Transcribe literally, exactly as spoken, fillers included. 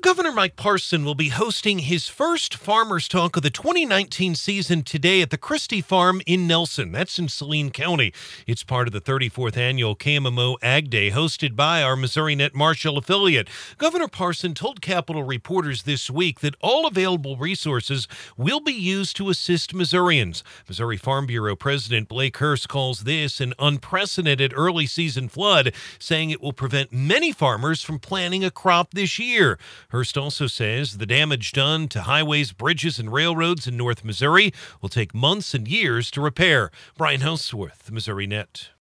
Governor Mike Parson will be hosting his first Farmers Talk of the twenty nineteen season today at the Christie Farm in Nelson. That's in Saline County. It's part of the thirty-fourth annual K M M O Ag Day hosted by our MissouriNet Marshall affiliate. Governor Parson told Capitol reporters this week that all available resources will be used to assist Missourians. Missouri Farm Bureau President Blake Hurst calls this an unprecedented early season flood, saying it will prevent many farmers from planting a crop this year. Hurst also says the damage done to highways, bridges, and railroads in North Missouri will take months and years to repair. Brian Houseworth, MissouriNet.